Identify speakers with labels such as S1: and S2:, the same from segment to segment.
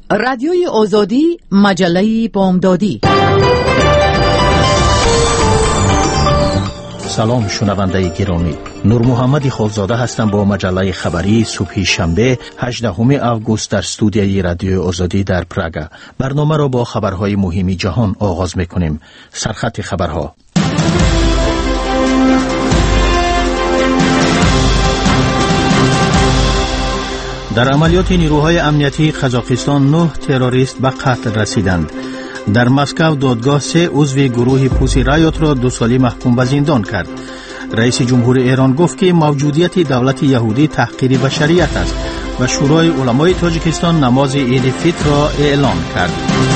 S1: رادیوی آزادی، مجله بامدادی.
S2: سلام شنونده گرامی، نور محمد خالزاده هستم با مجله خبری صبح شنبه 18 آگوست در استودیوی رادیو آزادی در پراگ. برنامه را با خبرهای مهم جهان آغاز می‌کنیم. سرخط خبرها. در عملیات نیروهای امنیتی قزاقستان 9 تروریست به قتل رسیدند. در مسکو دادگاه 3 عضو گروه پوسی رایات را 2 سالی محکوم به زندان کرد. رئیس جمهور ایران گفت که موجودیت دولت یهودی تحقیر بشریت است و شورای علمای تاجیکستان نماز عید فطر را اعلان کرد.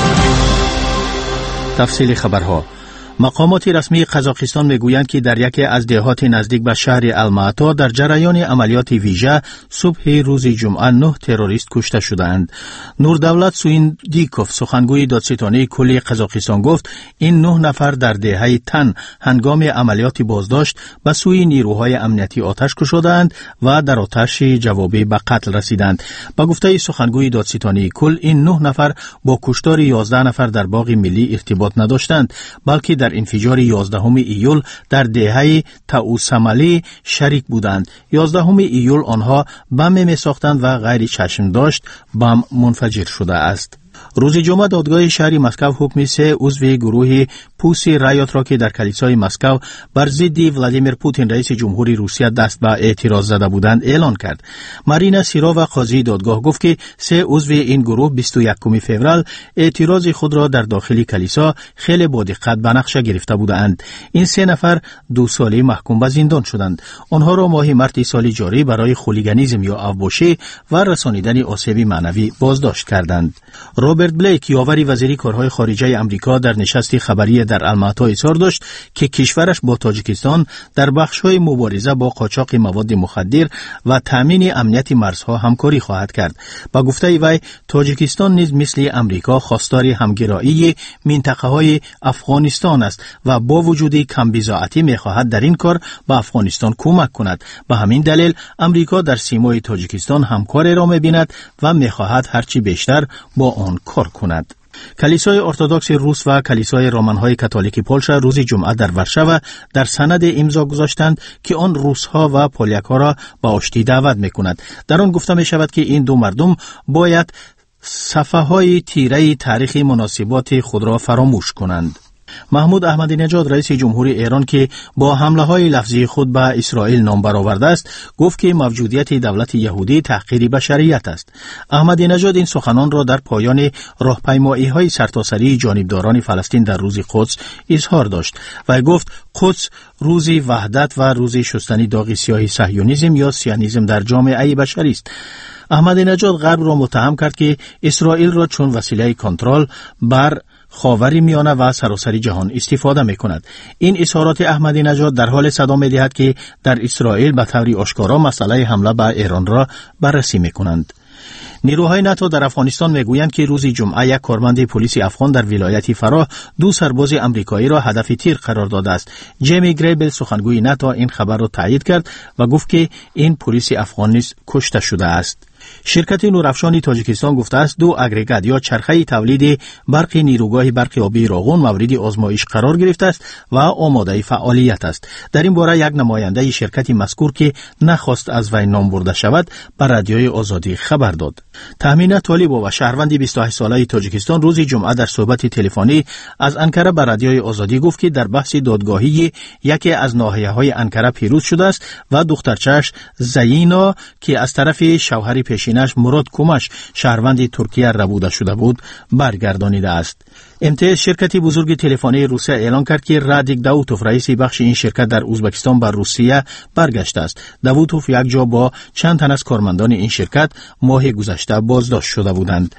S2: تفصیل خبرها. مقامات رسمی قزاقستان میگویند که در یکی از دهات نزدیک به شهر الماتا در جریان عملیات ویژه صبح روز جمعه 9 تروریست کشته شدند. نوردولت سویندیکوف سخنگوی دادستانی کلی قزاقستان گفت این 9 نفر در دهه تن هنگام عملیات بازداشت به سوی نیروهای امنیتی آتش کشیدند و در آتش جوابی به قتل رسیدند. با گفته سخنگوی دادستانی کل این 9 نفر با کشتار 11 نفر در باغ ملی ارتباط نداشتند، بلکه در انفجار 11 ایول در دهه تاوسمالی شریک بودند. 11 ایول آنها بم می‌ساختند و غیر چشم داشت بم منفجر شده است. روز جمعه دادگاه شهر مسکو حکم 3 عضو گروه پوسی رایات را که در کلیسای مسکو بر ضد ولادیمیر پوتین رئیس جمهوری روسیه دست به اعتراض زده بودند اعلان کرد. مارینا سیرووا قاضی دادگاه گفت که 3 عضو این گروه 21 فوریه اعتراض خود را در داخل کلیسا خیلی با دقت به نقشه گرفته بودند. این 3 نفر 2 سالی محکوم به زندان شدند. آنها را ماه مارس سال جاری برای خولیگانیسم یا اوباشی و رسانیدن آسیب معنوی بازداشت کردند. روبرت بلیک یاوری وزیر کارهای خارجه آمریکا در نشست خبری در الماتا اظهار داشت که کشورش با تاجیکستان در بخش‌های مبارزه با قاچاق مواد مخدر و تامین امنیت مرزها همکاری خواهد کرد. با گفته وی تاجیکستان نیز مثل آمریکا خواستار همگرایی منطقه‌های افغانستان است و با وجود کمبضاعتی می‌خواهد در این کار به افغانستان کمک کند. به همین دلیل آمریکا در سیمای تاجیکستان همکاری را می‌بیند و می‌خواهد هرچی بیشتر با آن کار کند. کلیسای ارتدوکس روس و کلیسای رومان‌های کاتولیک پولشا روز جمعه در ورشو در سند امضا گذاشتند که آن روس‌ها و پولیک‌ها را به آشتی دعوت می‌کند. در آن گفته می‌شود که این دو مردم باید صفحه‌های تیره تاریخی مناسبات خود را فراموش کنند. محمود احمدی نژاد رئیس جمهوری ایران که با حمله‌های لفظی خود به اسرائیل نام برآورده است، گفت که موجودیت دولت یهودی تحقیر بشریت است. احمدی نژاد این سخنان را در پایان راهپیمایی‌های سرتاسری جانبداران فلسطین در روز قدس اظهار داشت و گفت قدس روز وحدت و روز شستن داغ سیاه صهیونیسم یا سیونیسم در جامعه بشری است. احمدی نژاد غرب را متهم کرد که اسرائیل را چون وسیله کنترل بر خاور میانه و سراسر جهان استفاده می کند. این اظهارات احمدی نژاد در حال صدا می دهد که در اسرائیل به طور آشکارا مسئله حمله به ایران را بررسی می کنند. نیروهای ناتو در افغانستان میگویند که روز جمعه یک کارمند پلیس افغان در ولایت فراه 2 سرباز آمریکایی را هدف تیر قرار داده است. جیمی گریبل سخنگوی ناتو این خبر را تایید کرد و گفت که این پلیس افغان نیز کشته شده است. شرکت نورافشان تاجیکستان گفته است 2 اگریگات یا چرخه تولید برق نیروگاه برق آبی راغون مورد آزمایش قرار گرفته است و آماده فعالیت است. در این باره یک نماینده شرکت مذکور که نخواست از وی نام برده شود بر رادیوی آزادی خبر داد. تامین طالبا و شهروند 28 ساله تاجیکستان روز جمعه در صحبت تلفنی از انکره بر رادیوی آزادی گفت که در بحث دادگاهی یکی از ناحیه‌های انکره پیروز شده است و دخترچه‌اش زینا که از طرف شوهر پیشینش مراد کومش شهروند ترکیه ربوده شده بود برگردانیده است. امتیاز شرکتی بزرگ تلفنی روسیه اعلان کرد که رادیک داوتوف رئیس بخش این شرکت در ازبکستان بر روسیه برگشته است. داوتوف یک جا با چند تن از کارمندان این شرکت ماه گذشته بازداشت شده بودند.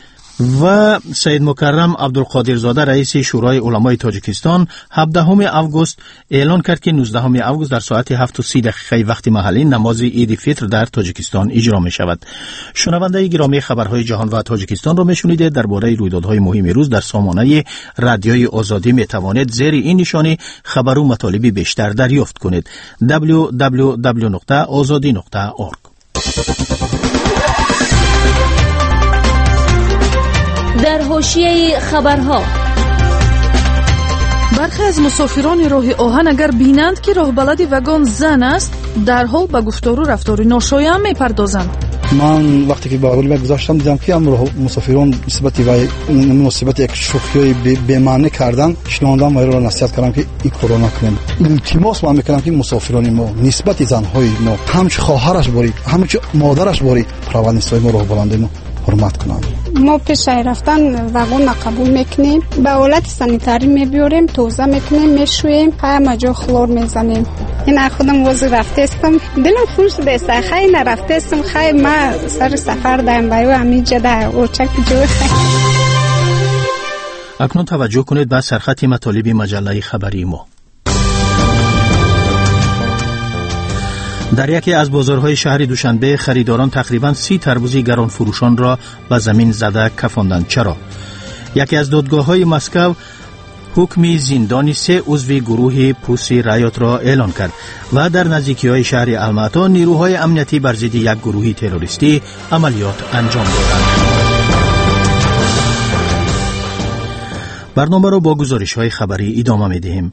S2: و سید مکرم عبدالقادرزاده رئیس شورای علمای تاجیکستان 17 آگوست اعلان کرد که 19 آگوست در ساعت 7:30 وقت محلی نماز عید فطر در تاجیکستان اجرا می شود. شنونده گرامی خبرهای جهان و تاجیکستان را می شنیدید. درباره رویدادهای مهم روز در سامانه رادیوی آزادی می توانید زیر این نشانی خبر و مطالب بیشتر دریافت کنید. www.azadi.org.
S3: حاشیه خبرها.
S4: برخی از مسافران راه آهن اگر بینند که راهبلد وگان زن است، در حال به گفتار و رفتار ناشایان میپردازند.
S5: من وقتی که با ولی گذاشتم دیدم که امروز مسافران نسبت یک شوخی به معنی کردن، شنوندم ما رو نصیحت کردم که این کارو نکنیم. التماس من میکنم که مسافران ما نسبت زنهای ما همچه خواهرش باری، همچه مادرش باری، پروانیستای ما راهبلند ما حرمت کنند.
S6: ما پیش رفتن واگن قبول میکنیم، به حالت سانیتاری میبیاریم، توزه میکنیم، میشویم، همه جا خلور میزنیم. این خودم واسه رفته استم، دلم خوش شده، خیلی نرفته استم، خیلی ما سر سفر دارم بایو همیشه در اوچک جو.
S2: اکنون توجه کنید به سرخط مطالب مجله خبری ما. در یکی از بازارهای شهر دوشنبه خریداران تقریباً 30 تربوز گران فروشان را به زمین زده کفاندند. چرا؟ یکی از دادگاه‌های مسکو حکم زندانی 3 عضو گروه پوسی رایات را اعلان کرد و در نزدیکی‌های شهر الماتا نیروهای امنیتی بر ضد یک گروه تروریستی عملیات انجام دادند. برنامه را با گزارش‌های خبری ادامه می‌دهیم.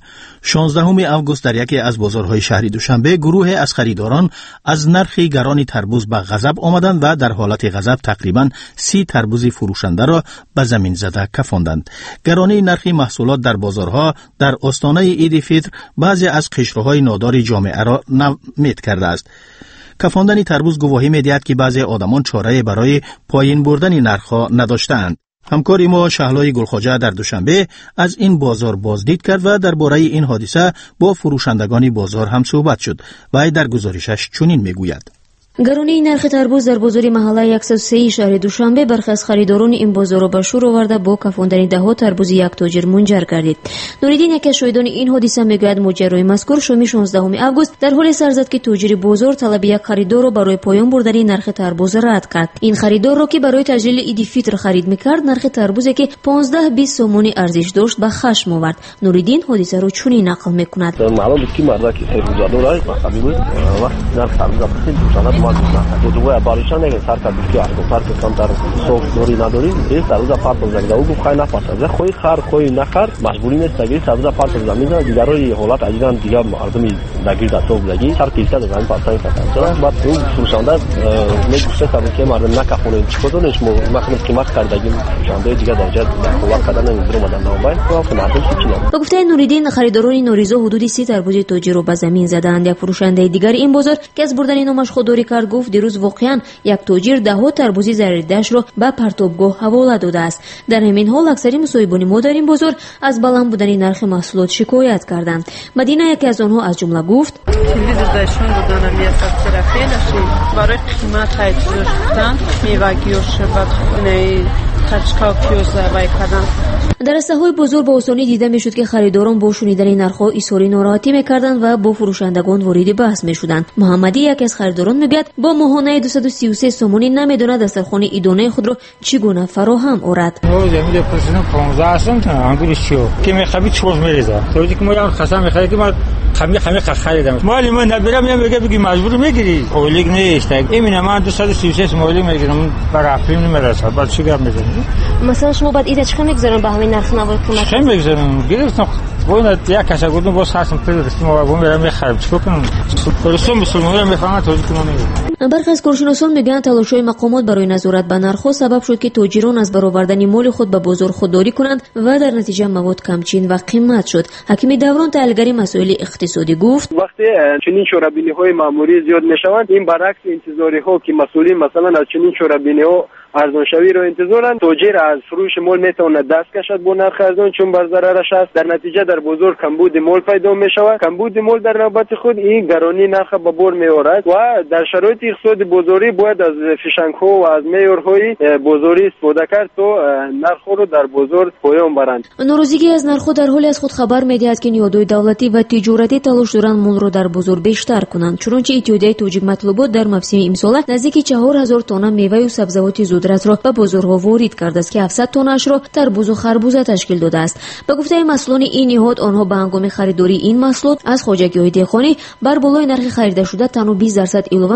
S2: 16 آگوست در یکی از بازارهای شهر دوشنبه گروه از خریداران از نرخ گران تربوز به غضب آمدند و در حالت غضب تقریباً 30 تربوز فروشنده را به زمین زده کفاندند. گرانی نرخ محصولات در بازارها در آستانه عید فطر بعضی از قشرهای نادار جامعه را نامید کرده است. کفاندن تربوز گواهی می‌دهد که بعضی آدمان چاره برای پایین بردن نرخ‌ها نداشتند. همکاری ما شهلای گلخواجه در دوشنبه از این بازار بازدید کرد و درباره این حادثه با فروشندگان بازار هم صحبت شد و در گزارشش چنین میگوید:
S3: گرانی نرخ تربوز در بازار محله 103 شهر دوشنبه برخی از خریداران این بازار را به شور آورده با کفاندن دهها تربوز یک تاجر منجر گردید. نوریدین یکی از شاهدان این حادثه میگوید ماجرای مذکور شام 16 آگوست در حال سر زد که تاجر بازار طلب یک خریدار را برای پایان بردن نرخ تربوز رد کرد. این خریدار را که برای تجلیل عید فطر خرید میکرد نرخ تربوزی که 15-20 سومونی ارزش داشت به خشم آورد. نوریدین حادثه را چنین نقل میکند:
S7: معلوم بود که مردا که خریدار را مخابی بود و نرخ تربوز خیلی دوباره باریشان نگه سر کردی که آخر فرق کم در صوف دوری نداری این سروز پارت بزنگ او گفت خیلی نپرسه خوی خر خوی نخر مجبوری نیست که سروز پارت بزنگ دیگر روی حالت عجیبا دیگر مردمی نگیر در صوف لگی سر کیسه بزنگ پارتای کردن چرا بعد اون فروشنده میگوشه سر که مردم نکخونه چیکارش مخمل قیمت کردگیم فروشنده دیگر درجه حالت کردن این درو مدن نامبای و مردم چی
S3: به گفته نوریدین خریداران نوریزو حدود 30 تربوز تاجر رو به زمین زدند. یک فروشنده دیگر این بازار که از بردن نامش خودداری کرد گفت دیروز واقعا یک تاجر دهها تربوزی ضرریده‌اش را به پرتابگاه حواله داده است. در همین حال اکثری مصاحبان ما در این بازار از بلند بودن نرخ محصولات شکایت کردند. مدینه یکی از آنها از جمله گفت:
S8: تلویزیون دادن میاست خیلی برای قیمت هایتشتن میوگیوش بعد نه تچکا کیوزا وای کردن.
S3: در رسته‌های بزرگ با آسانی دیده میشد که خریداران با شنیدن نرخ‌ها اظهار ناراحتی می‌کردند و با فروشندگان وارد بحث می‌شدند. محمدی یکی از خریداران میگوید با ماهانه 233 سومونی نمیداند دسترخوان ایدانه خود را چگونه فراهم آورد.
S9: میگه پرسیدم 15 سوم تا انگور شو که میخوابی چوز میریزه. توجی که ما هم خسم میخواد که ما خمی خریدم. مالی من نبرم میگه مجبور میگیری. اولیگ نیست. این من 233 مالی میگیرم برای افریم نمیرسه. بعد چیکار می‌کنی؟
S3: مثلا شما بعد ایده چقدر میگذارن به همین نرخ نباید کمک
S9: چه میگذارن گرفتم باید یک کاسه گفتم باز خاصم پرستیم و با میرم میخرم چیکار کنم پرستم مسلمانان میفهمن توجیه کنم.
S3: برخی از کارشناسان میگن تلاش‌های مقامات برای نظارت به نرخ‌ها سبب شد که تاجران از برآوردن مال خود به بازار خودداری کنند و در نتیجه مواد کمچین و قیمت شد. حکیم دوران تحلیلگر مسائل اقتصادی گفت:
S10: وقتی چنین شورابینی‌های ماموری زیاد میشوند این برعکس انتظاری‌ها که مسئولین مثلا از چنین شورابینی‌ها ارزان شوی رو انتظارن تاجر از فروش مال میتونه دست کشد با نرخ ارزان چون بر ضررش است. در نتیجه در بازار کمبود مال پیدا می شود. کمبود مال در نوبت خود این گرانی نرخ به بار می آورد و در شرایط اقتصاد بازاری باید از فشنگ‌ها و از معیارهای بازاری استفاده کرد تا نرخ رو در بازار پایان برند.
S3: ناراضگی از نرخ در حالی از خود خبر می‌دهد که نیازهای دولتی و تجارتی تلاش دارند مال را در بازار بیشتر کنند. چنانچه اتحادیه توجیه مطلوبات در موسم امسال نزدیک 4000 تن میوه و سبزیجات زودرس را به بازارها وارد کرده است که 700 تنش را تربوز و خربوزه تشکیل داده است. به گفته مسئولان این نهاد آنها به هنگام خریداری این محصولات از خواجگی‌های دهخانی بر بالای نرخ خریده شده تنها 20% اضافه می‌کنند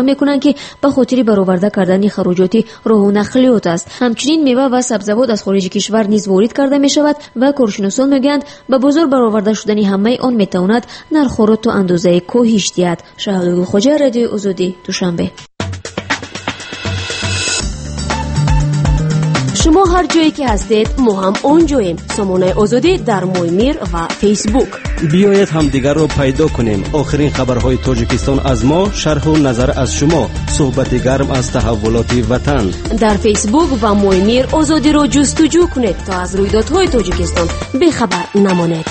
S3: که به خاطر برآورده کردن خراجات راه و نقلیات است. همچنین میوه و سبزیجات از خارج کشور نیز وارد کرده می شود و کارشناسان میگویند به بازار برآورده شدن همه آن میتواند نرخ را تا اندازه کاهش دهد. شهادت خوجا، رادیو آزادی، دوشنبه. شما هر جایی که هستید ما هم اونجاییم. سامانه آزادی در مویمیر و فیسبوک.
S11: بیایید هم دیگر رو پیدا کنیم. آخرین خبرهای تاجیکستان از ما، شرح و نظر از شما، صحبت گرم از تحولات وطن.
S3: در فیسبوک و مویمیر آزادی رو جستجو کنید تا از رویدادهای تاجیکستان بی‌خبر نمانید.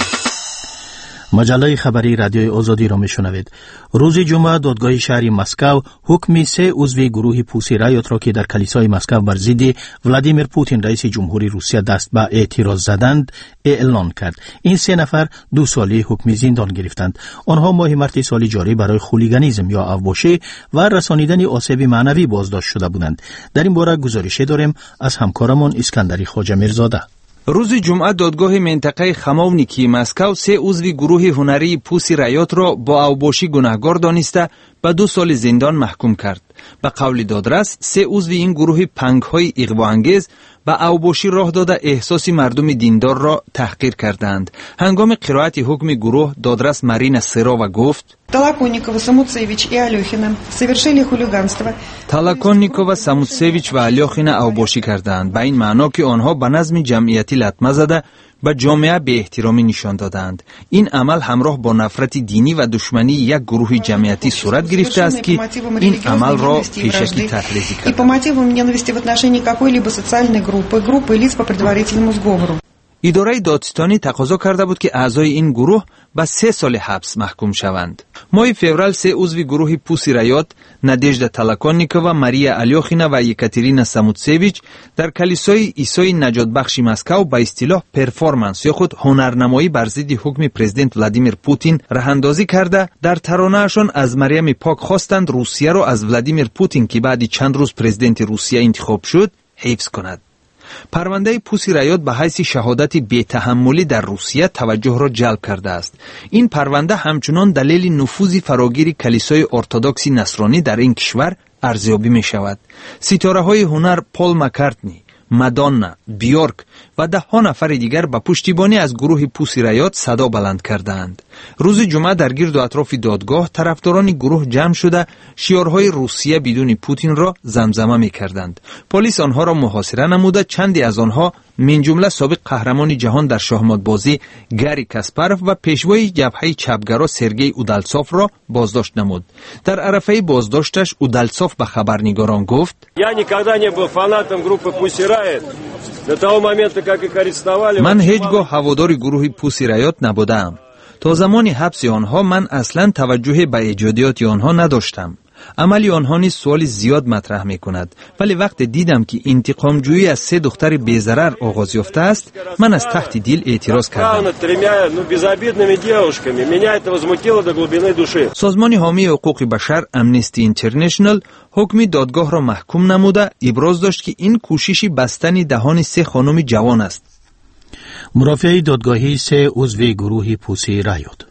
S2: مجله خبری رادیوی آزادی را میشنوید. روز جمعه دادگاه شهر مسکو حکم 3 عضو گروه پوسی رایوت را که در کلیسای مسکو بر ضد ولادیمیر پوتین رئیس جمهوری روسیه دست به اعتراض زدند اعلان کرد. این 3 نفر 2 سالی حکم زندان گرفتند. آنها ماه مارس سال جاری برای خولیگانیسم یا اوباشی و رسانیدن آسیب معنوی بازداشت شده بودند. در این باره گزارش داریم از همکارمان اسکندری خواجه میرزاده.
S12: روز جمعه دادگاه منطقه خماونیکی مسکو 3 عضو گروه هنری پوسی رایوت را با اوباشی گناهکار دانسته به 2 سال زندان محکوم کرد. به قول دادرس 3 عضو این گروه پنگ‌های اغواانگیز به اوباشی راه داده احساس مردم دیندار را تحقیر کردند. هنگام قرائت حکم گروه دادرس مارینا سراوا گفت:
S13: Толоконникова, Самуцевич и Алёхина совершили хулиганство.
S12: Толоконникова, Самуцевич و Алёхина اوباشی کردند. به این معنا که آنها به نظم جمعیتی لطمه زده به جامعه به احترامی نشان دادند. این عمل همراه با نفرت دینی و دشمنی یک گروه جمعیتی صورت گرفته است که این عمل را پیشکی تحریزی کرد.
S13: И по мотивам ненависти в отношении какой-либо социальной группы лиц по предварительному сговору.
S12: اداره دادستانی تقاضا کرده بود که اعضای این گروه به 3 سال حبس محکوم شوند. ماه فوریه 3 عضو گروه پوسی رایوت، نادژدا تالکونیکووا، ماریا آلیوخینا و یکاترینا ساموتسویچ در کلیسای عیسی نجات بخش مسکو به اصطلاح پرفورمنس یا خود هنرنمایی بر ضد حکم پرزیدنت ولادیمیر پوتین راهاندازی کرده در ترانه‌شان از مریم پاک خواستند روسیه را از ولادیمیر پوتین که بعد چند روز پرزیدنت روسیه انتخاب شد حفظ کند. پرونده پوسی رایوت به حیث شهادت بی‌تحملی در روسیه توجه را جلب کرده است. این پرونده همچنان دلیل نفوذ فراگیر کلیسای ارتدوکس نصرانی در این کشور ارزیابی می شود. ستاره‌های هنر پول مکارتنی، مادونا، بیورک و 10 نفر دیگر به پشتیبانی از گروه پوسی رایوت صدا بلند کردند. روز جمعه در گرد و اطراف دادگاه طرفداران گروه جمع شده شعارهای روسیه بدون پوتین را زمزمه می کردند. پلیس آنها را محاصره نموده چندی از آنها من جمله سابق قهرمان جهان در شاهمات‌بازی گاری کاسپاروف و پیشوای جبهه چپگرا سرگئی اودالتسوف را بازداشت نمود. در عرفه بازداشتش اودالتسوف به خبرنگاران گفت: من هیچگاه هوادار گروه پوسی رایوت نبودم. تا زمان حبس آنها من اصلا توجه به ایجادیات آنها نداشتم. عملی آنها نیز سوال زیاد مطرح می کند، ولی وقت دیدم که انتقام جویی از 3 دختر بی‌ضرر آغاز یافته است من از تحت دل اعتراض کردم. سازمان حامی حقوق بشر امنستی اینترنشنال حکم دادگاه را محکوم نموده ابراز داشت که این کوشش بستن دهان 3 خانم جوان است.
S2: مرافع دادگاهی 3 عضو گروه پوسی رایوت.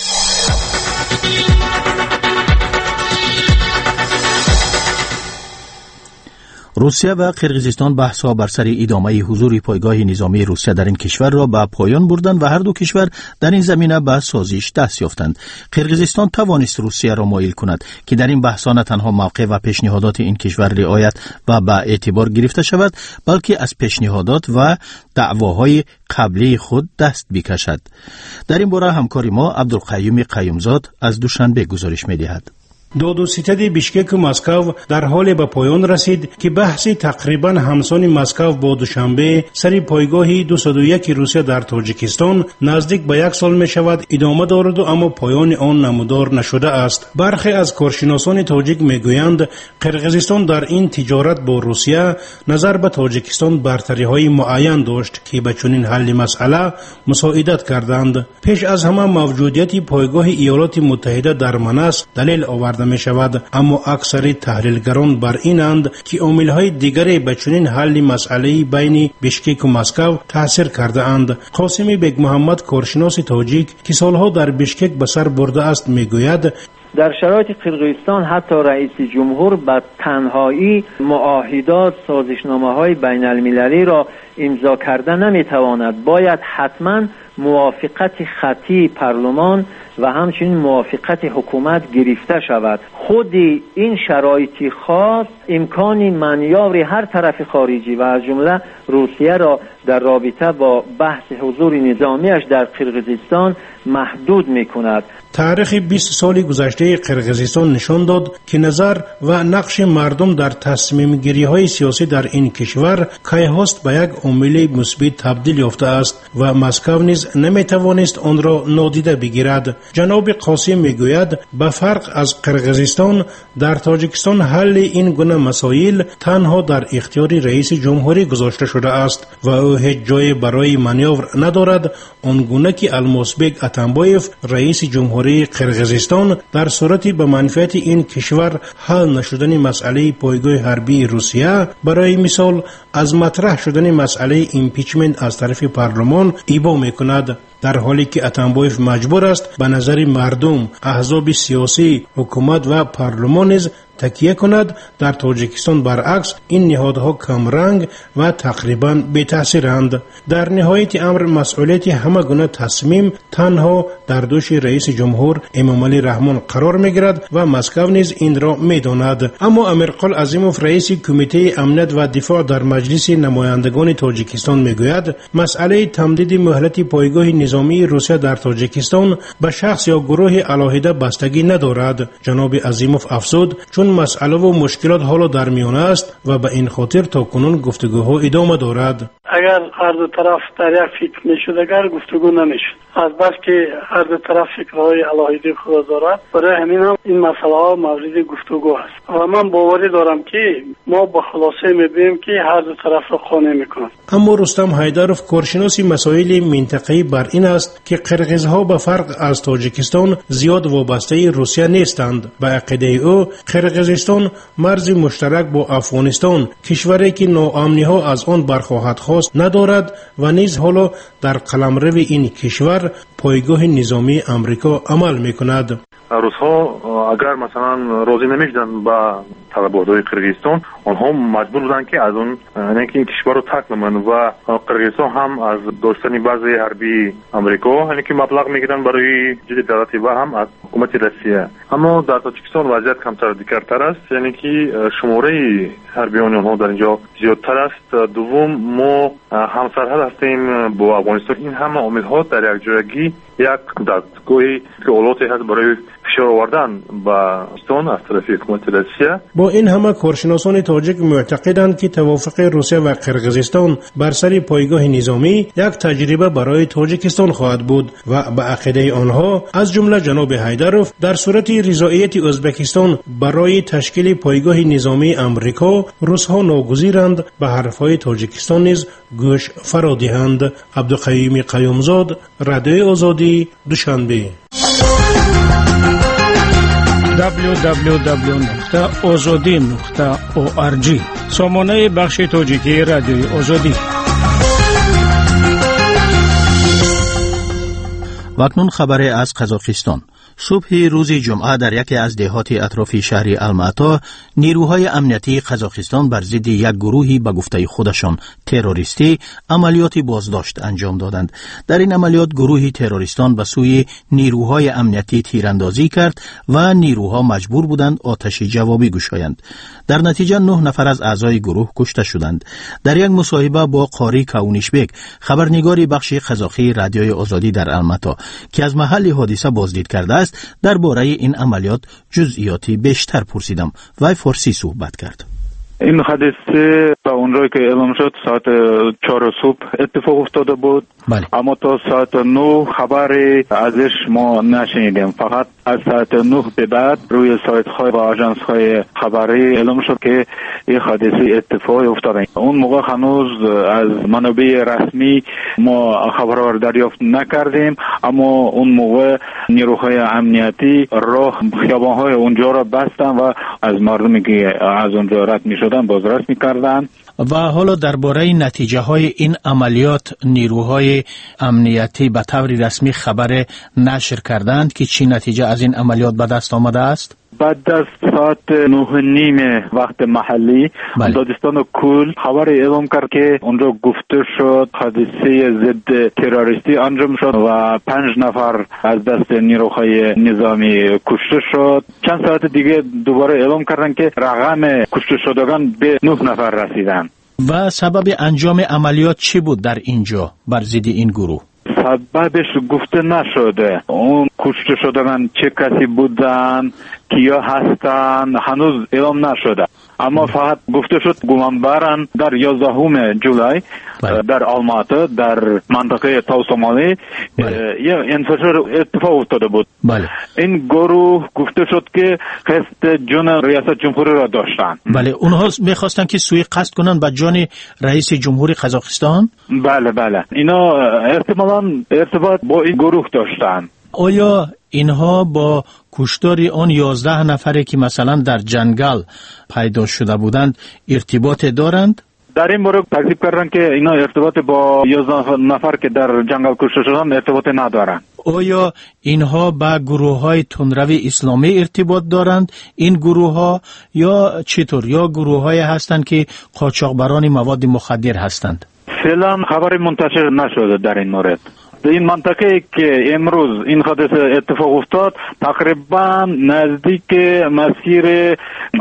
S2: روسیه و قرقیزستان بحث‌ها بر سر ادامه حضور پایگاه نظامی روسیه در این کشور را به پایان بردند و هر دو کشور در این زمینه به سازش دست یافتند. قرقیزستان توانست روسیه را مایل کند که در این بحث‌ها نه تنها موقع و پیشنهادات این کشور رعایت و به اعتبار گرفته شود، بلکه از پیشنهادات و دعواهای قبلی خود دست بکشد. در این باره همکار ما عبدالقیوم قیومزاد از دوشنبه گزارش می‌دهد.
S14: داد و ستد بیشکک و مسکو در حال به پایان رسید که بحث تقریبا همسان مسکو با دوشنبه سر پایگاه 201 روسیه در تاجیکستان نزدیک به 1 سال می شود ادامه دارد و اما پایان آن نمودار نشده است. برخی از کارشناسان تاجیک می گویند قرقیزستان در این تجارت با روسیه نظر به تاجیکستان برتری های معین داشت که به چنین حل مسئله مساعدت کردند. پیش از همه موجودیت پایگاه ایالات متحده در مناس دلیل آورد می شود، اما اکثر تحلیلگران بر اینند که عامل‌های دیگری به چنین حل مسئله بین بیشکک و مسکو تاثیر کرده اند. قاسمی بیگ محمد کارشناس تاجیک که سالها در بیشکک به سر برده است می گوید
S15: در شرایط قرقیزستان حتی رئیس جمهور به تنهایی معاهدات سازشنامه‌های بین المللی را امضا کرده نمیتواند. باید حتما موافقت خطی پارلمان و همچنین موافقت حکومت گرفته شود. خود این شرایط خاص امکان مانور هر طرف خارجی و از جمله روسیه را در رابطه با بحث حضور نظامیش در قرقیزستان محدود می‌کند.
S14: تاریخ 20 سال گذشته قرقیزستان نشان داد که نظر و نقش مردم در تصمیم گیری های سیاسی در این کشور کیهاست به یک عامل مثبت تبدیل یافته است و مسکو نیز نمیتوانست آن را نادیده بگیرد. جناب قاسم میگوید به فرق از قرقیزستان در تاجیکستان حل این گونه مسائل تنها در اختیار رئیس جمهوری گذاشته شده است و او هیچ جای برای مانور ندارد، آنگونه که المازبک اتنبایف رئیس جمهوری قرقیزستان در صورتی به منفعت این کشور حل نشدن مسئله پایگاه حربی روسیه برای مثال از مطرح شدن مسئله ایمپیچمنت از طرف پارلمان ابا میکند، در حالی که اتنبایف مجبور است به نظر مردم، احزاب سیاسی، حکومت و پارلمان نیز تکیه کند. در تاجیکستان برعکس این نهادها کم رنگ و تقریبا بی تاثیرند. در نهایت امر مسئولیت همه گونه تصمیم تنها در دوش رئیس جمهور امامعلی رحمان قرار میگیرد و مسکو نیز این را میداند. اما امیرقلی عظیموف رئیس کمیته امنیت و دفاع در مجلس نمایندگان تاجیکستان میگوید مسئله تمدید مهلت پایگاه نظامی روسیه در تاجیکستان به شخص یا گروه علاهده بستگی ندارد. جناب عظیموف افزود چون مسئله و مشکلات حالا در میان است و به این خاطر تا کنون گفتگوها ادامه دارد.
S16: اگر هر دو طرف در یک فکر میشد اگر گفتگو نمیشد، از بس که هر دو طرف فکرهای علاهده خود دارد، برای همین هم این مسئله ها مورد گفتگو است و من باوری دارم که ما با خلاصه میبینیم که هر دو طرف را قانع میکنند.
S14: اما رستم حیدروف کارشناس مسائل منطقه‌ای بر این است که قرقیزها به فرق از تاجیکستان زیاد وابسته روسیه نیستند. به عقیده او قرقیزستان مرز مشترک با افغانستان، کشوری که ناامنی ها از آن برخواهد خواست ندارد و نیز حالا در قلمرو این کشور پایگاه نظامی امریکا عمل میکند.
S17: روس‌ها اگر مثلا راضی نمیشدن با طلبات‌های قرقیزستان، آنها مجبور بودند که از اون این کشور رو ترک نمایند و قرقیزستان هم از داشتن بعضی حربی امریکا که مبلغ میگیرن برای جدی دولتی و هم از حکومت روسیه. اما در تاجیکستان وضعیت کمتر دیگرتر است، یعنی که شماره حربیان آنها در اینجا زیادتر است. دوم ما همسرحد هستیم با افغانستان. این همه عامل‌ها در یک جایگی یک دستگاهی که اولاتی هست برای فشار آوردن به افغانستان از طرف حکومت روسیه.
S14: با این همه کارشناسان تاجیک معتقدند که توافق روسیه و قرقیزستان بر سر پایگاه نظامی یک تجربه برای تاجیکستان خواهد بود و به عقیده آنها از جمله جناب حیدروف در صورت رضایت ازبکستان برای تشکیل پایگاه نظامی امریکا، روس‌ها ناگزیرند به حرفهای تاجیکستان نیز گوش فرا دهند. عبدالقیوم قیومزاد، رادیوی آزادی، دوشنبه.
S18: www.azadi.org سامانه بخش تاجیکی رادیوی آزادی.
S2: و اکنون خبر از قزاقستان. صبح روز جمعه در یکی از دهات اطراف شهر الماتا نیروهای امنیتی قزاقستان بر ضد یک گروهی به گفته خودشان تروریستی عملیات بازداشت انجام دادند. در این عملیات گروهی تروریستان به سوی نیروهای امنیتی تیراندازی کرد و نیروها مجبور بودند آتش جوابی گشایند. در نتیجه 9 نفر از اعضای گروه کشته شدند. در یک مصاحبه با قاری کاونیشبک، خبرنگاری بخش قزاقی رادیوی آزادی در الماتا که از محل حادثه بازدید کرده است، درباره این عملیات جزئیاتی بیشتر پرسیدم و فارسی صحبت کرد.
S19: این حادثه تا اون روی که اعلام شد ساعت 4 صبح اتفاق افتاده بود.
S2: بله.
S19: اما تا ساعت 9 خبری ازش ما نشنیدیم. فقط از ساعت 9 به بعد روی سایت های و آژانس های خبری اعلام شد که این حادثه اتفاق افتاده. اون موقع هنوز از منابع رسمی ما خبر دریافت نکردیم، اما اون موقع نیروهای امنیتی راه خیابان های اونجا را بستن و از مردمی که از اونجا رد می شدن بازرس می کردن.
S2: و حالا درباره نتیجه های این عملیات نیروهای امنیتی به طور رسمی خبر نشر کردند که چی نتیجه از این عملیات به دست آمده است؟
S19: بعد از ساعت 9:30 وقت محلی دادستان کل خبر اعلام کرد که اونجا گفته شد حادثه ضد تروریستی انجام شد و 5 نفر از دست نیروهای نظامی کشته شد. چند ساعت دیگه دوباره اعلام کردن که رقم کشته شدگان به 9 نفر رسیدن.
S2: و سبب انجام عملیات چی بود در اینجا بر ضد این گروه؟
S19: سببش گفته نشده. اون کشته شدگان چه کسی بودن، کیا هستن، هنوز اعلام نشده. اما فقط گفته شد گمانبران در 11 جولای در آلماتی در منطقه تاوسومالی یه انفجار اتفاق افتاده بود. این گروه گفته شد که قصد جان ریاست جمهوری را داشتن.
S2: بله، اونها میخواستن که سوء قصد کنن به جان رئیس جمهوری قزاقستان؟
S19: بله اینا احتمالاً ارتباط با این گروه داشتن.
S2: آیا اینها با کشتار آن 11 نفری که مثلا در جنگل پیدا شده بودند ارتباط دارند؟
S19: در این مورد تکذیب کردن که اینا ارتباط با 11 نفر که در جنگل کشته شدن ارتباط ندارند.
S2: آیا اینها با گروه های تندروی اسلامی ارتباط دارند این گروه ها، یا چطور؟ یا گروه های هستند که قاچاقبران مواد مخدر هستند؟
S19: فعلا خبری منتشر نشده در این مورد. در این منطقه که امروز این حادثه اتفاق افتاد تقریبا نزدیک مسیر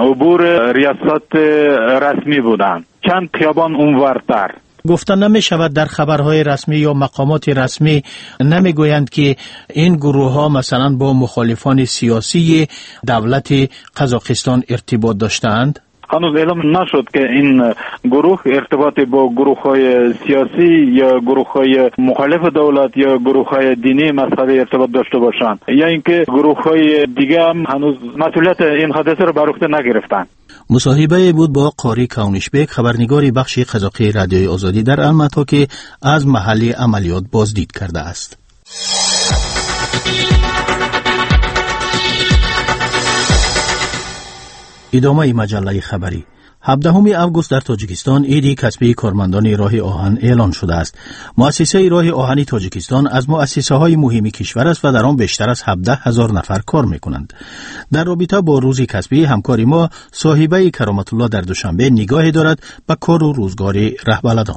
S19: عبور ریاست رسمی بودند، چند خیابان اونورتر.
S2: گفتن نمی شود در خبرهای رسمی یا مقامات رسمی نمی گویند که این گروه ها مثلا با مخالفان سیاسی دولت قزاقستان ارتباط داشتند؟
S19: هنوز اعلام نشد که این گروه ارتباط با گروه‌های سیاسی یا گروه‌های مخالف دولت یا گروه‌های دینی مذهبی ارتباط داشته باشند، یا اینکه گروه‌های دیگه هم هنوز مسئولیت این حادثه را بر عهده نگرفتند.
S2: مصاحبه بود با قاری کاونیشبک، خبرنگار بخش قزاقی رادیوی آزادی در الماتا که از محل عملیات بازدید کرده است. ادامه مجله خبری. 17 آگوست در تاجیکستان عید کسبی کارمندان راه آهن اعلان شده است. مؤسسه راه آهنی تاجیکستان از مؤسسه‌های مهم کشور است و در آن بیشتر از 17,000 نفر کار می‌کنند. در رابطه با روز کسبی همکاری ما صاحبه کرامت الله در دوشنبه نگاهی دارد به کار و روزگار رهبلدان.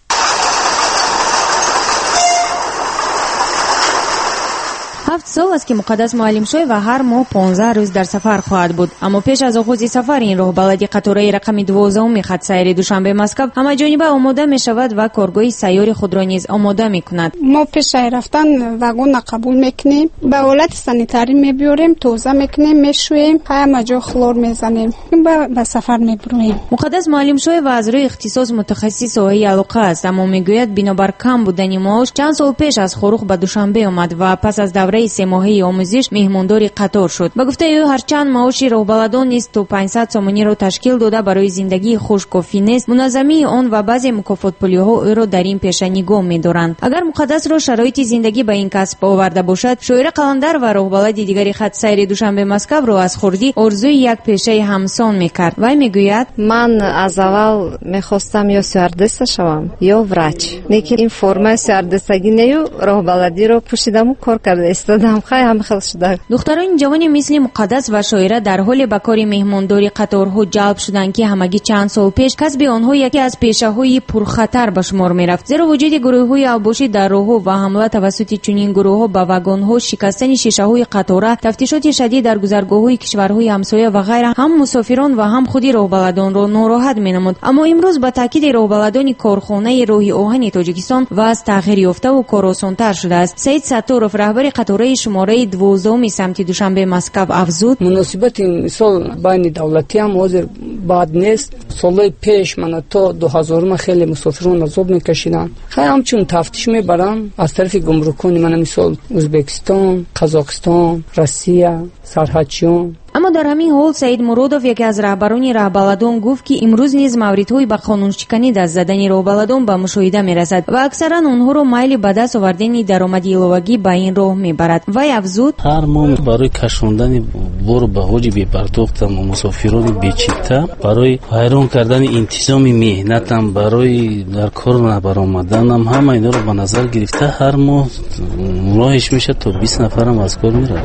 S3: 7 سال است که مقدس معلم شوی و هر ماه 15 روز در سفر خواهد بود. اما پیش از آغاز سفر این راهبلدی قطاره رقم 12 خط سیر دوشنبه مسکو همه جانبه آماده می شود و کارگاه سیار خود را نیز آماده می کند.
S6: ما پیش رفتن واگن قبول میکنیم، به حالت سانیتاری میبریم، توزه میکنیم، میشویم، همه جا خلور میزنیم، به سفر میبریم.
S3: مقدس معلم شوی و از روی اختصاص متخصص ساحه علاقه است، اما میگوید بنابر کم بودن معاش چند سال پیش از خروخ به دوشنبه آمد و پس از دوره 3 ماهه آموزش مهماندار قطار شد. به گفته او هرچند معاش راهبلدان نیست تو 500 سومانی را تشکیل داده برای زندگی خوش کافی نیست، منظمی آن و بعضی مکافات پولیوها او را در این پیشه نگاه می‌دارند. اگر مقدس را شرایط زندگی به این کسب آورده باشد، شاعر قلندر و راهبلد دیگری خط سیر دوشنبه مسکو را از خردی آرزوی یک پیشه همسان می‌کرد. وی میگوید
S20: من از اول می‌خواستم یا سوردست شوم یا وراچ، لیکن این فرم سوردستگی نیو راهبلدی را پوشیدم و کار کرده استادم. خیلی خیلی شده.
S3: دختران جوانی مثل مقدس و شاعره در حال به کار مهمانداری قطارها جلب شدند که همگی چند سال پیش کسب آنها یکی از پیشه‌های پرخطر به شمار می‌رفت، زیرا وجود گروه‌های اوباشی در راه‌ها و حمله توسط چنین گروه‌ها به واگن‌ها، شکستن شیشه‌های قطار، تفتیشات شدید در گذرگاه‌های کشورهای همسایه و غیره هم مسافران و هم خودی راهبلدان را ناراحت می‌نمود. اما امروز با تاکید راهبلدان کارخانه راه آهن تاجیکستان و از تغییر یافته و کار آسان‌تر شده است. سید ستارов رهبر قطار شماره 12 سمت دوشنبه مسکو افزود
S21: مناسبت مثال بین دولتی هم حاضر بعد نیست. سال پیش من تا 2000 خیلی مسافران عذاب میکشیدن، خیلی همچون تفتیش میبرن از طرف گمرکان من مثال ازبکستان، قزاقستان، روسیه، سرحدچیان.
S3: اما در همین حال سید مرودوف یکی از رهبران راهبلدان گفت که امروز نیز موردهای به قانونشکنی دست زدن راهبلدان به مشاهده میرسد و اکثرا آنها را میل به دست آوردن درآمدی الوگی به این راه میبرد. وی افزود
S22: هر ماه برای کشاندن بار بهاجی بی پرداخت مسافران بیچیته، برای حیران کردن انتظام مهنتم، برای در کار نبرآمدن همه اینا رو به نظر گرفته هر ماه راهش میشه تا 20 نفرم از کار میره.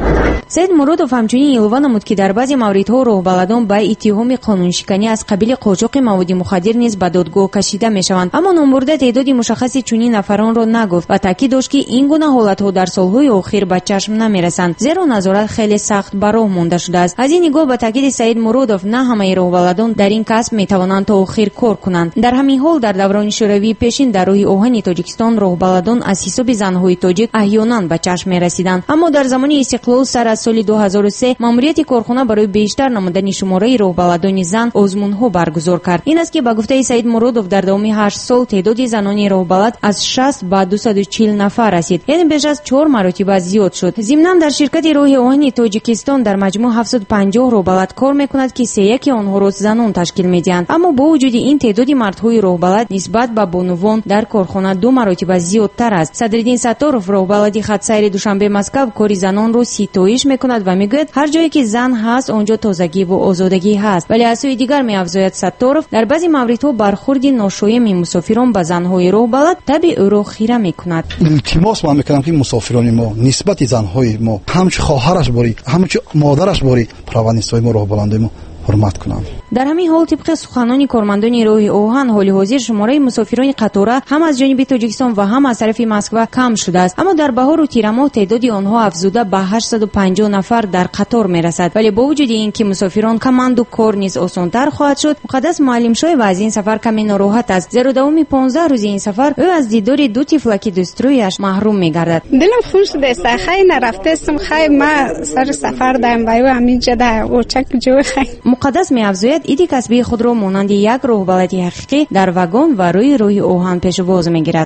S3: سید مرودوف همچنین اعلام نمود که در بعضی موردها راهبلدان با اتهام قانونشکنی از قبیل قاچاق مواد مخدر نیز به دادگاه کشیده میشوند، اما نمبرده تعداد مشخصی چنین نفران را نگفت و تاکید داشت که این گونه حالتها در سالهای اخیر به چشم نمیرسند، زیرا نظارت خیلی سخت بر راه مانده شده است. از این نگاه به تاکید سید مرودوف نه همه راهبلدان در این کسب میتوانند تا آخر کار کنند. در همین حال در دوران شوروی پیشین در راه آهن تاجیکستان راهبلدان از حساب زنهای تاجیک احیانا به چشم میرسیدند، اما در زمان استقلال سر از سال 2003 ماموریت کارخانه برای بیشتر نمودن شماره راهبلدان زن آزمونها برگزار کرد. این است که به گفته سید مرودوف در داوم 8 سال تعداد زنان راهبلد از 60 به 240 نفر رسید، یعنی بیش از 4 مرتبه زیاد شد. ضمناً در شرکت راه آهن تاجیکستان در مجموع 750 راهبلد کار میکند که 31 آنها را زنان تشکیل میدهند، اما با وجود این تعداد مردهای راهبلد نسبت به بانوان در کارخانه 2 مرتبه زیادتر است. صدرالدین ستارов راهبلدی خط سیر دوشنبه مسکو کاری زنان را ستایش میکند و میگوید هر جایی که زن هست آنجا تازگی و آزادگی هست. ولی از سوی دیگر میافزاید ستارov در بعضی موردها برخورد ناشایم مسافران به زنهای راهبلد طبع او را خیره میکند.
S5: التماس ما میکنم که مسافران ما نسبت زنهای ما همچه خواهرش باری همچه مادرش باری پروانیستای ما راهبلندای ما حرمت کنم.
S3: در همین حال طبق سخنان کارمندان راه آهن حال حاضر شماره مسافران قطار هم از جانب تاجیکستان و هم از طرف مسکو کم شده است، اما در بهار و تیر ماه تعداد آنها افزوده به 850 نفر در قطار میرسد. ولی با وجود اینکه مسافران کمند و کار نیز آسان‌تر خواهد شد، مقدس معلم شاه از این سفر کمی ناراحت است، زیرا دوام 15 روز این سفر او از دیدار دو طفلک دوسترویش محروم میگردد.
S6: دلم خوش است، خیلی نرفتم، خیلی ما سر سفر دارم و همین جدا و چک جو خیلی
S3: مقدس می‌افزاید ایدی کسبی خود را مانند یک راهبلدی حقیقی در واگن و روی راه آهن پیشواز می‌گیرد.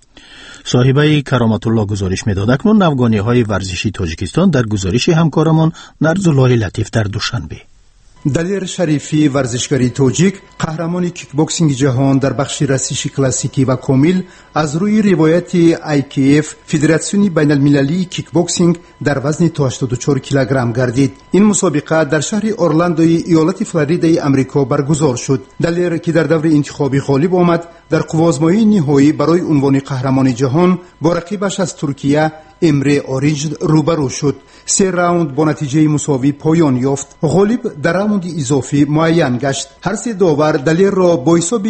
S2: صاحبه کرامت الله گزارش می‌داد. اکنون نوگانی‌های ورزشی تاجیکستان در گزارش همکارمان نرزالله لطیف در دوشنبه.
S1: دلیر شریفی ورزشکاری تاجیک قهرمان کیک بوکسینگ جهان در بخش رسیش کلاسیکی و کامل از روی روایت IKF فدراسیون بین المللی کیک بوکسینگ در وزن تا 84 کیلوگرم گردید. این مسابقه در شهر اورلاندوی ایالت فلوریدای آمریکا برگزار شد. دلیر که در دور انتخابی غالب آمد در قوازمایی نهایی برای عنوان قهرمان جهان با رقیبش از ترکیه امره اورنج روبرو شد. 3 راوند با نتیجه مساوی پایان یافت. غالب در راوند اضافی معین گشت. هر 3 داور دلیر را با حساب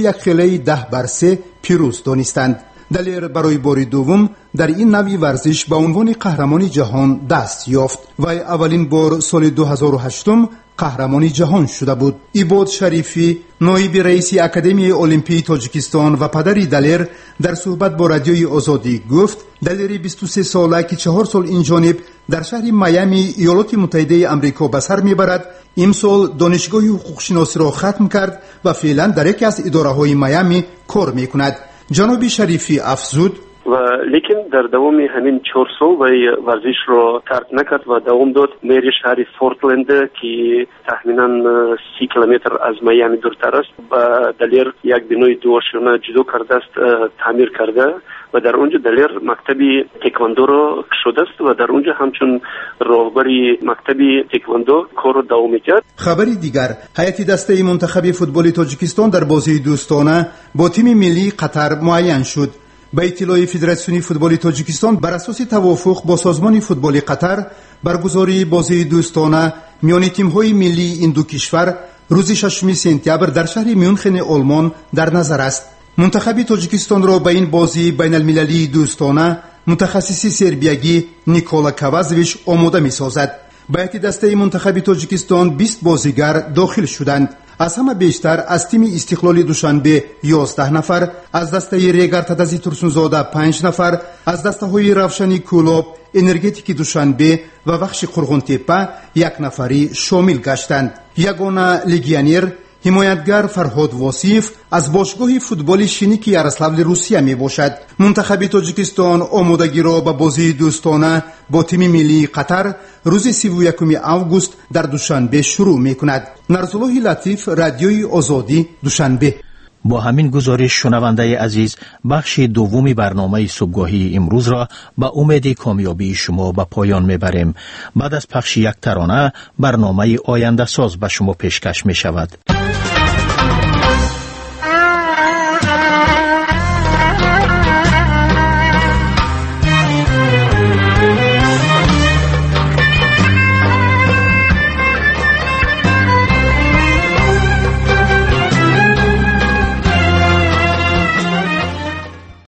S1: 1-10-3 پیروز دانستند. دلیر برای بار دوم در این نوع ورزش به عنوان قهرمان جهان دست یافت و اولین بار سال 2008 قهرمان جهان شده بود. عباد شریفی نایب رئیس اکادمی المپی تاجیکستان و پدری دلیر در صحبت با رادیوی آزادی گفت دلیر 23 ساله که 4 سال این جانب در شهر میامی ایالات متحده آمریکا به سر میبرد امسال دانشگاه حقوق شناسی را ختم کرد و فعلا در یکی از اداره‌های میامی کار میکند. جناب شریفی افزود
S4: و لیکن در دوام همین 4 سال و ورزش رو ترک نکرد و دوام داد. میری شهر فورتلند که تخمینا 30 کیلومتر از میامی دورتر است و دلیر یک بنای دوشونه جدا کرده است، تعمیر کرده و در اونجا دلیر مکتبی تکواندو رو شده است و در اونجا همچون راهبری مکتبی تکواندو کار دوام میکرد.
S1: خبری دیگر، هیئت دسته منتخب فوتبال تاجیکستان در بازی دوستانه با تیم ملی قطر معین شد. به اطلاع فدراسیون فوتبال تاجیکستان بر اساس توافق با سازمان فوتبال قطر برگزاری بازی دوستانه میان تیم‌های ملی این دو کشور روز 6 سپتامبر در شهر میونخن آلمان در نظر است. منتخب تاجیکستان را به این بازی بین المللی دوستانه متخصص سربیایی نیکولا کوازویچ آماده می‌سازد. به هیئت دسته منتخب تاجیکستان 20 بازیگر داخل شدند. از همه بیشتر از تیم استقلال دوشنبه 11 نفر، از دسته ریگر تدزی ترسونزاده 5 نفر، از دسته های روشنی کولاب، انرژتیک دوشنبه و بخش قرغون تپه 1 نفری شامل گشتند. یگانه لیگیونر حمایتگر فرهاد واصف از باشگاه فوتبال شینیک یاروسلاو روسیه می باشد. منتخب تاجیکستان آمادگی را به بازی دوستانه با تیم ملی قطر روز 31 آگوست در دوشنبه شروع می کند. نرزالله لطیف، رادیوی آزادی، دوشنبه.
S2: با همین گزارش شنونده عزیز بخش دومی برنامه صبحگاهی امروز را به امید کامیابی شما به پایان میبریم. بعد از پخش یک ترانه برنامه آینده ساز به شما پیشکش می شود.